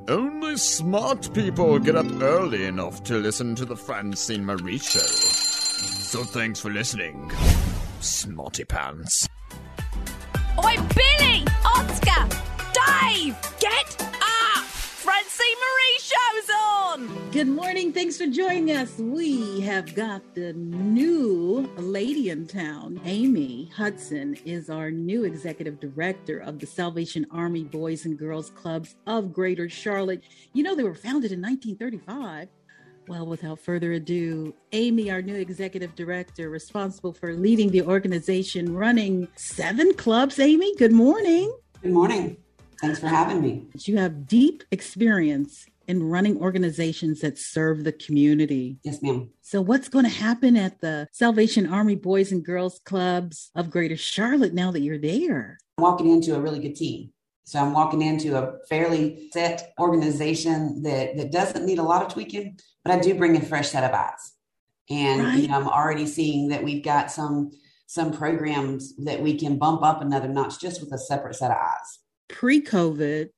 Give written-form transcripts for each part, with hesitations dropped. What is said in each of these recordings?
Only smart people get up early enough to listen to the Francine Marie Show. So thanks for listening, Smarty Pants. Oi, Billy! Oscar! Dave! Get up! Francine Marie Show's on! Good morning. Thanks for joining us. We have got the new lady in town. Amy Hudson is our new executive director of the Salvation Army Boys and Girls Clubs of Greater Charlotte. You know, they were founded in 1935. Well, without further ado, Amy, our new executive director, responsible for leading the organization, running 7 clubs. Amy, good morning. Good morning. Thanks for having me. You have deep experience in running organizations that serve the community. Yes, ma'am. So what's going to happen at the Salvation Army Boys and Girls Clubs of Greater Charlotte now that you're there? I'm walking into a really good team. So I'm walking into a fairly set organization that doesn't need a lot of tweaking, but I do bring a fresh set of eyes. And Right. I'm already seeing that we've got some programs that we can bump up another notch just with a separate set of eyes. Pre-COVID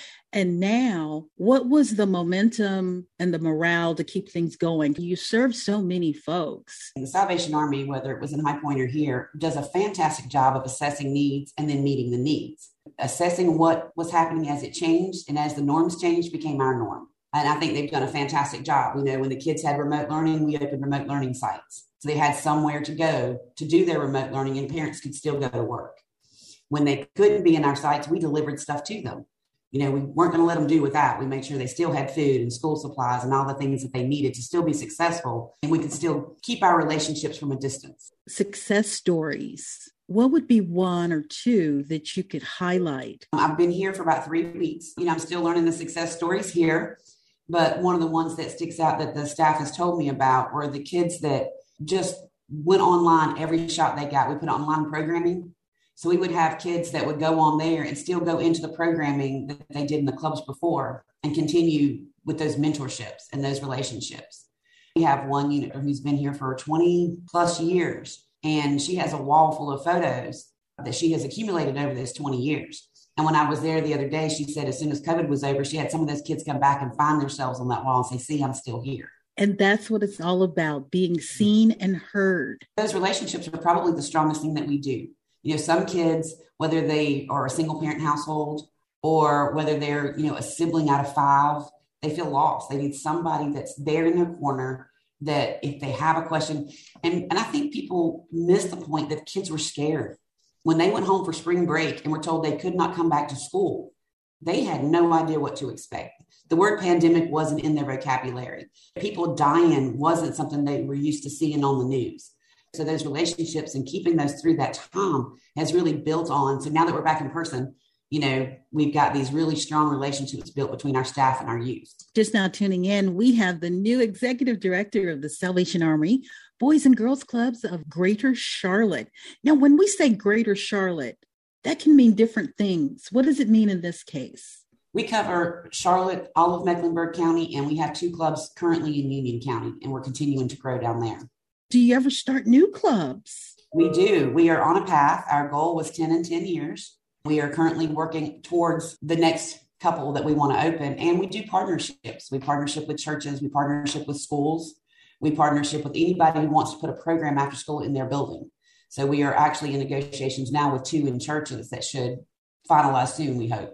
and now, what was the momentum and the morale to keep things going? You serve so many folks. The Salvation Army, whether it was in High Point or here, does a fantastic job of assessing needs and then meeting the needs. Assessing what was happening as it changed and as the norms changed became our norm. And I think they've done a fantastic job. You know, when the kids had remote learning, we opened remote learning sites. So they had somewhere to go to do their remote learning and parents could still go to work. When they couldn't be in our sites, we delivered stuff to them. You know, we weren't going to let them do without. We made sure they still had food and school supplies and all the things that they needed to still be successful. And we could still keep our relationships from a distance. Success stories. What would be 1 or 2 that you could highlight? I've been here for about 3 weeks. You know, I'm still learning the success stories here. But one of the ones that sticks out that the staff has told me about were the kids that just went online every shot they got. We put online programming. So we would have kids that would go on there and still go into the programming that they did in the clubs before and continue with those mentorships and those relationships. We have one unit who's been here for 20 plus years, and she has a wall full of photos that she has accumulated over those 20 years. And when I was there the other day, she said as soon as COVID was over, she had some of those kids come back and find themselves on that wall and say, see, I'm still here. And that's what it's all about, being seen and heard. Those relationships are probably the strongest thing that we do. You know, some kids, whether they are a single parent household or whether they're, you know, a sibling out of 5, they feel lost. They need somebody that's there in their corner that if they have a question, and I think people miss the point that kids were scared. When they went home for spring break and were told they could not come back to school, they had no idea what to expect. The word pandemic wasn't in their vocabulary. People dying wasn't something they were used to seeing on the news. So those relationships and keeping those through that time has really built on. So now that we're back in person, you know, we've got these really strong relationships built between our staff and our youth. Just now tuning in, we have the new executive director of the Salvation Army Boys and Girls Clubs of Greater Charlotte. Now, when we say Greater Charlotte, that can mean different things. What does it mean in this case? We cover Charlotte, all of Mecklenburg County, and we have 2 clubs currently in Union County, and we're continuing to grow down there. Do you ever start new clubs? We do. We are on a path. Our goal was 10 in 10 years. We are currently working towards the next couple that we want to open. And we do partnerships. We partnership with churches. We partnership with schools. We partnership with anybody who wants to put a program after school in their building. So we are actually in negotiations now with 2 in churches that should finalize soon, we hope.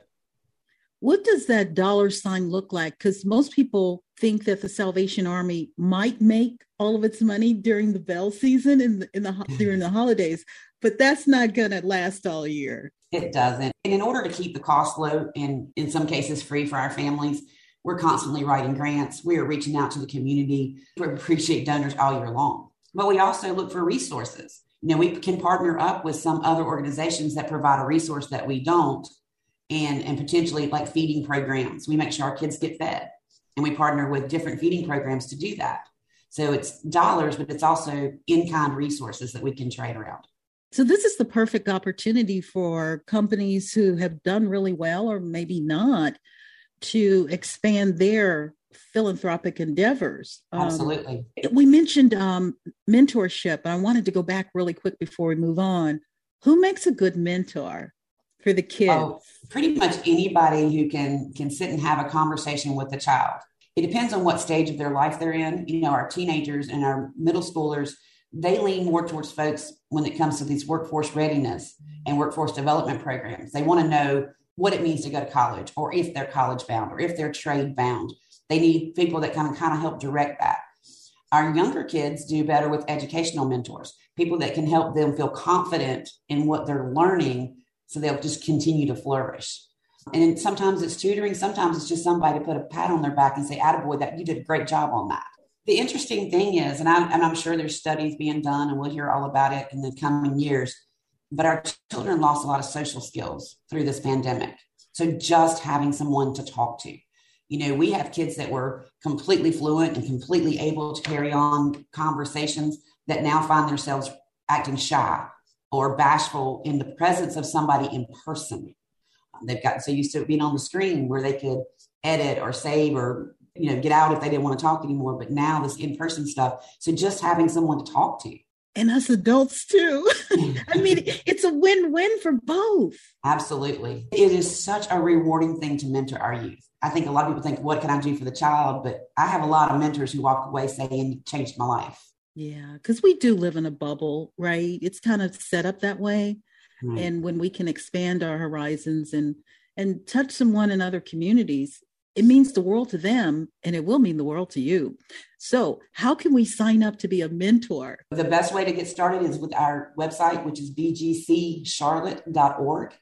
What does that dollar sign look like? Because most people think that the Salvation Army might make all of its money during the bell season during the holidays, but that's not going to last all year. It doesn't. And in order to keep the cost low and in some cases free for our families, we're constantly writing grants. We are reaching out to the community. We appreciate donors all year long. But we also look for resources. You know, we can partner up with some other organizations that provide a resource that we don't. And potentially like feeding programs. We make sure our kids get fed, and we partner with different feeding programs to do that. So it's dollars, but it's also in-kind resources that we can trade around. So this is the perfect opportunity for companies who have done really well or maybe not to expand their philanthropic endeavors. Absolutely. We mentioned mentorship. I wanted to go back really quick before we move on. Who makes a good mentor for the kids? Oh, pretty much anybody who can sit and have a conversation with a child. It depends on what stage of their life they're in. Our teenagers and our middle schoolers, they lean more towards folks when it comes to these workforce readiness and workforce development programs. They want to know what it means to go to college, or if they're college bound, or if they're trade bound. They need people that kind of help direct that. Our younger kids do better with educational mentors, people that can help them feel confident in what they're learning so they'll just continue to flourish. And sometimes it's tutoring. Sometimes it's just somebody to put a pat on their back and say, attaboy, that you did a great job on that. The interesting thing is, and I'm sure there's studies being done and we'll hear all about it in the coming years, but our children lost a lot of social skills through this pandemic. So just having someone to talk to. We have kids that were completely fluent and completely able to carry on conversations that now find themselves acting shy or bashful in the presence of somebody in person. They've gotten so used to it being on the screen where they could edit or save or, get out if they didn't want to talk anymore. But now this in-person stuff. So just having someone to talk to. And us adults too. I mean, it's a win-win for both. Absolutely. It is such a rewarding thing to mentor our youth. I think a lot of people think, what can I do for the child? But I have a lot of mentors who walk away saying, it changed my life. Yeah, because we do live in a bubble, right? It's kind of set up that way. Right. And when we can expand our horizons and touch someone in other communities, it means the world to them, and it will mean the world to you. So how can we sign up to be a mentor? The best way to get started is with our website, which is bgccharlotte.org,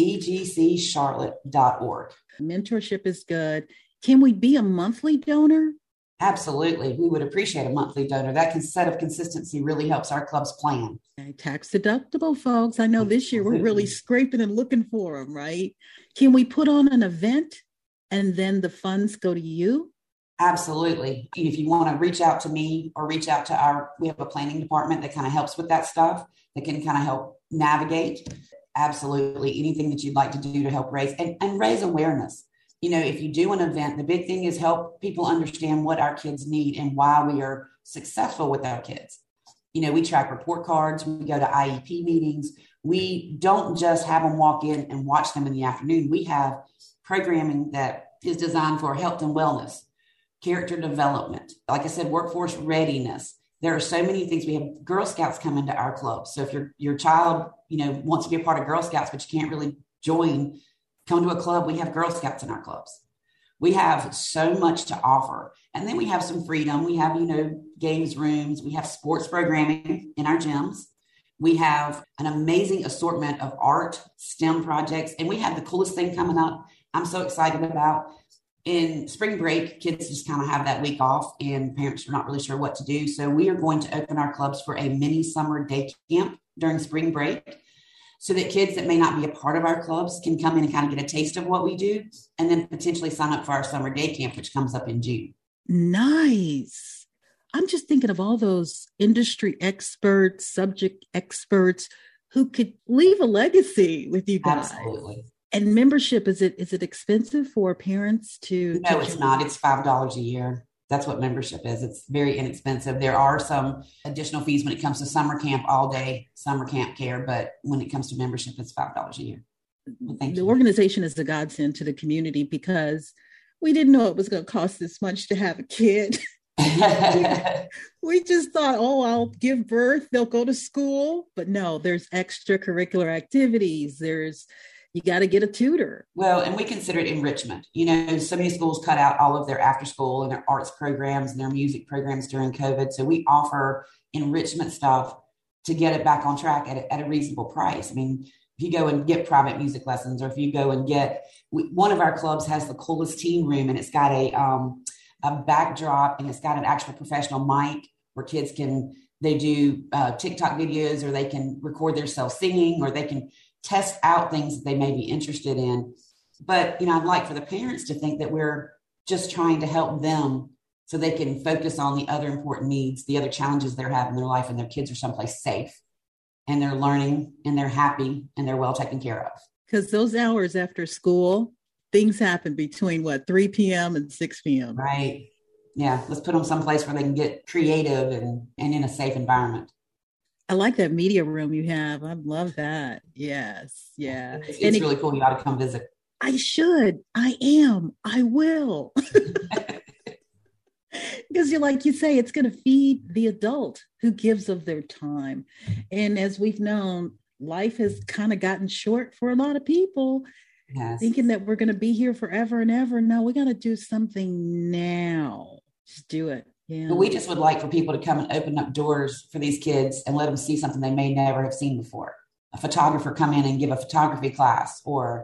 bgccharlotte.org. Mentorship is good. Can we be a monthly donor? Absolutely. We would appreciate a monthly donor. That set of consistency really helps our clubs plan. Okay, tax deductible, folks. I know this year we're really scraping and looking for them, right? Can we put on an event and then the funds go to you? Absolutely. If you want to reach out to me or reach out to we have a planning department that kind of helps with that stuff, that can kind of help navigate. Absolutely. Anything that you'd like to do to help raise and raise awareness. If you do an event, the big thing is help people understand what our kids need and why we are successful with our kids. We track report cards. We go to IEP meetings. We don't just have them walk in and watch them in the afternoon. We have programming that is designed for health and wellness, character development, like I said, workforce readiness. There are so many things. We have Girl Scouts come into our club. So if your child, wants to be a part of Girl Scouts, but you can't really come to a club, we have Girl Scouts in our clubs. We have so much to offer. And then we have some freedom. We have, games rooms. We have sports programming in our gyms. We have an amazing assortment of art, STEM projects, and we have the coolest thing coming up I'm so excited about. In spring break, kids just kind of have that week off and parents are not really sure what to do. So we are going to open our clubs for a mini summer day camp during spring break so that kids that may not be a part of our clubs can come in and kind of get a taste of what we do and then potentially sign up for our summer day camp, which comes up in June. Nice. I'm just thinking of all those industry experts, subject experts who could leave a legacy with you guys. Absolutely. And membership, is it expensive for parents to? No, it's not. It's $5 a year. That's what membership is. It's very inexpensive. There are some additional fees when it comes to summer camp, all day summer camp care. But when it comes to membership, it's $5 a year. The organization is a godsend to the community because we didn't know it was going to cost this much to have a kid. We just thought, I'll give birth, they'll go to school. But no, there's extracurricular activities. You got to get a tutor. Well, and we consider it enrichment. So many schools cut out all of their after school and their arts programs and their music programs during COVID. So we offer enrichment stuff to get it back on track at a reasonable price. I mean, if you go and get private music lessons, or if you go and one of our clubs has the coolest teen room, and it's got a backdrop and it's got an actual professional mic where kids they do TikTok videos, or they can record themselves singing, or they can test out things that they may be interested in. But, I'd like for the parents to think that we're just trying to help them so they can focus on the other important needs, the other challenges they're having in their life, and their kids are someplace safe and they're learning and they're happy and they're well taken care of. Because those hours after school, things happen between 3 p.m. and 6 p.m. Right. Yeah. Let's put them someplace where they can get creative and in a safe environment. I like that media room you have. I love that. Yes. Yeah. It's really cool. You ought to come visit. I should. I am. I will. Because like you say, it's going to feed the adult who gives of their time. And as we've known, life has kind of gotten short for a lot of people, thinking that we're going to be here forever and ever. No, we got to do something now. Just do it. Yeah. But we just would like for people to come and open up doors for these kids and let them see something they may never have seen before. A photographer come in and give a photography class, or,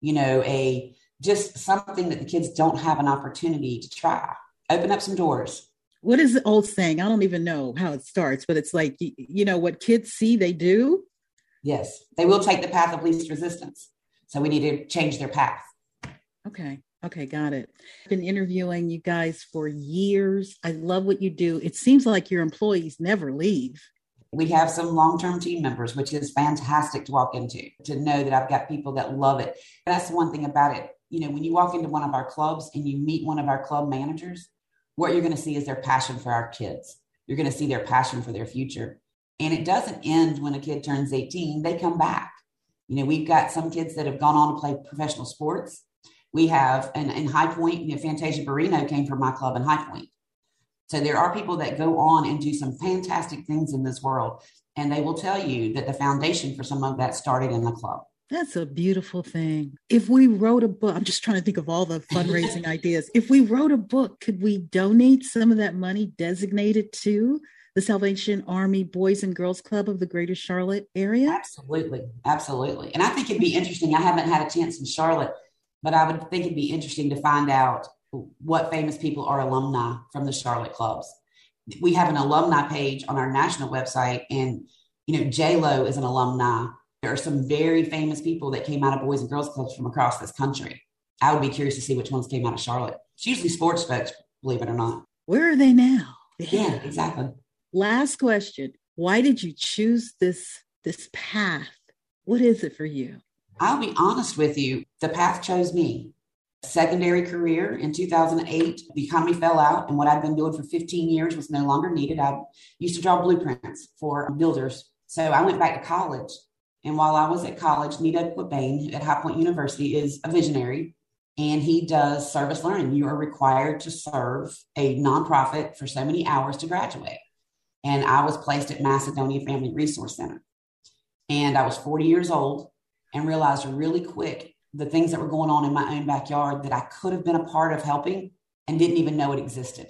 just something that the kids don't have an opportunity to try. Open up some doors. What is the old saying? I don't even know how it starts, but it's like, what kids see, they do. Yes, they will take the path of least resistance. So we need to change their path. Okay, got it. I've been interviewing you guys for years. I love what you do. It seems like your employees never leave. We have some long-term team members, which is fantastic to walk into, to know that I've got people that love it. And that's the one thing about it. When you walk into one of our clubs and you meet one of our club managers, what you're going to see is their passion for our kids. You're going to see their passion for their future. And it doesn't end when a kid turns 18. They come back. We've got some kids that have gone on to play professional sports. We have, in High Point, Fantasia Barrino came from my club in High Point. So there are people that go on and do some fantastic things in this world. And they will tell you that the foundation for some of that started in the club. That's a beautiful thing. If we wrote a book, I'm just trying to think of all the fundraising ideas. If we wrote a book, could we donate some of that money designated to the Salvation Army Boys and Girls Club of the Greater Charlotte area? Absolutely. Absolutely. And I think it'd be interesting. I haven't had a chance in Charlotte, but I would think it'd be interesting to find out what famous people are alumni from the Charlotte clubs. We have an alumni page on our national website, and, J-Lo is an alumni. There are some very famous people that came out of Boys and Girls Clubs from across this country. I would be curious to see which ones came out of Charlotte. It's usually sports folks, believe it or not. Where are they now? Yeah, exactly. Last question. Why did you choose this path? What is it for you? I'll be honest with you. The path chose me. Secondary career in 2008, the economy fell out, and what I'd been doing for 15 years was no longer needed. I used to draw blueprints for builders. So I went back to college. And while I was at college, Nito Quabain at High Point University is a visionary, and he does service learning. You are required to serve a nonprofit for so many hours to graduate. And I was placed at Macedonia Family Resource Center. And I was 40 years old and realized really quick the things that were going on in my own backyard that I could have been a part of helping and didn't even know it existed.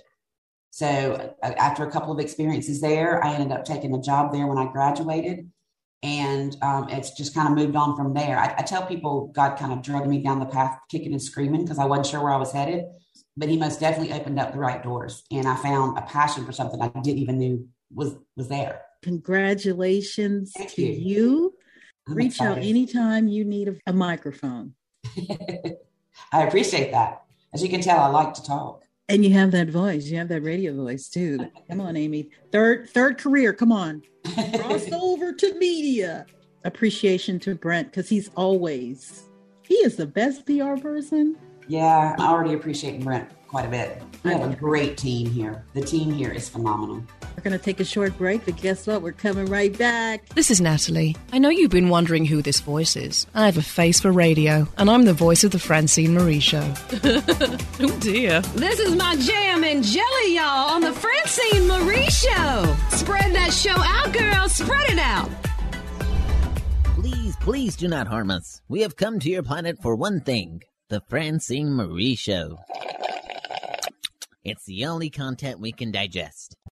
So after a couple of experiences there, I ended up taking a job there when I graduated. And it's just kind of moved on from there. I tell people God kind of dragged me down the path kicking and screaming because I wasn't sure where I was headed. But he most definitely opened up the right doors. And I found a passion for something I didn't even know was there. Congratulations to you. Reach out anytime you need a microphone. I appreciate that. As you can tell, I like to talk. And you have that voice. You have that radio voice too. Come on, Amy. Third career. Come on. Cross over to media. Appreciation to Brent, because he is the best PR person. Yeah, I already appreciate Brent quite a bit. We have a great team here. The team here is phenomenal. We're going to take a short break, but guess what? We're coming right back. This is Natalie. I know you've been wondering who this voice is. I have a face for radio, and I'm the voice of the Francine Marie Show. Oh, dear. This is my jam and jelly, y'all, on the Francine Marie Show. Spread that show out, girl. Spread it out. Please do not harm us. We have come to your planet for one thing. The Francine Marie Show. It's the only content we can digest.